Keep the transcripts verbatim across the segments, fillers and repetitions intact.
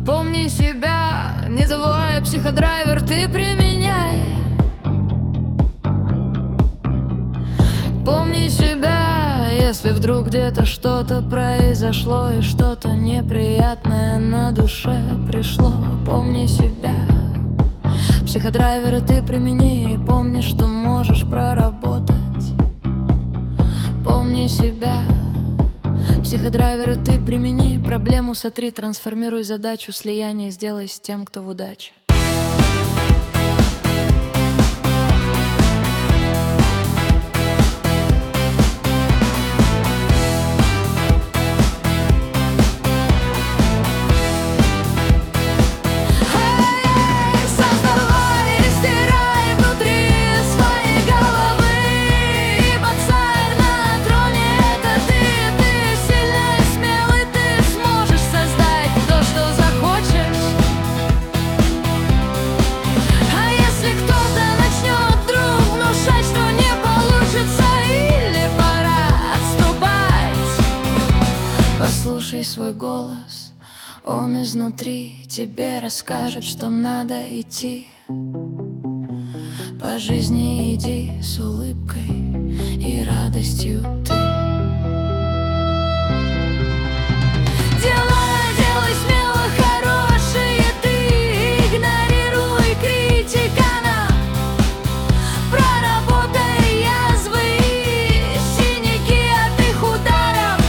Помни себя, не забывай, психодрайвер ты применяй. Помни себя, если вдруг где-то что-то произошло и что-то неприятное на душе пришло. Помни себя, психодрайверы ты примени, и помни, что можешь проработать. Помни себя, психодрайверы ты примени, проблему сотри, трансформируй задачу, слияние сделай с тем, кто в удаче. Послушай свой голос, он изнутри тебе расскажет, что надо идти. По жизни иди с улыбкой и радостью ты. Дела делай смело хорошие ты, игнорируй критикана, проработай язвы и синяки от их ударов.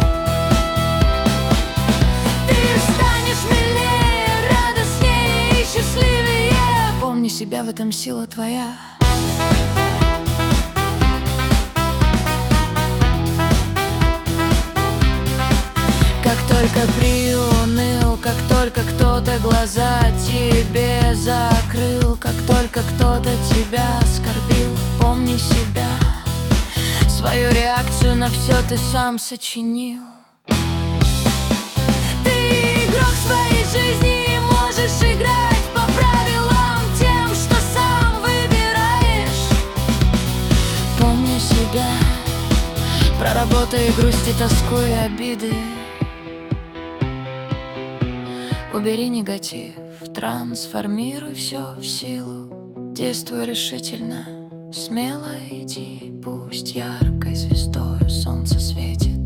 Помни себя, в этом сила твоя. Как только приуныл, как только кто-то глаза тебе закрыл, как только кто-то тебя оскорбил, помни себя, свою реакцию на все ты сам сочинил. Ты игрок своей жизни, можешь играть по правилам тем, что сам выбираешь. Помни себя, проработай грусть и тоску и обиды. Убери негатив, трансформируй все в силу. Действуй решительно, смело иди, пусть яркой звездой солнце светит.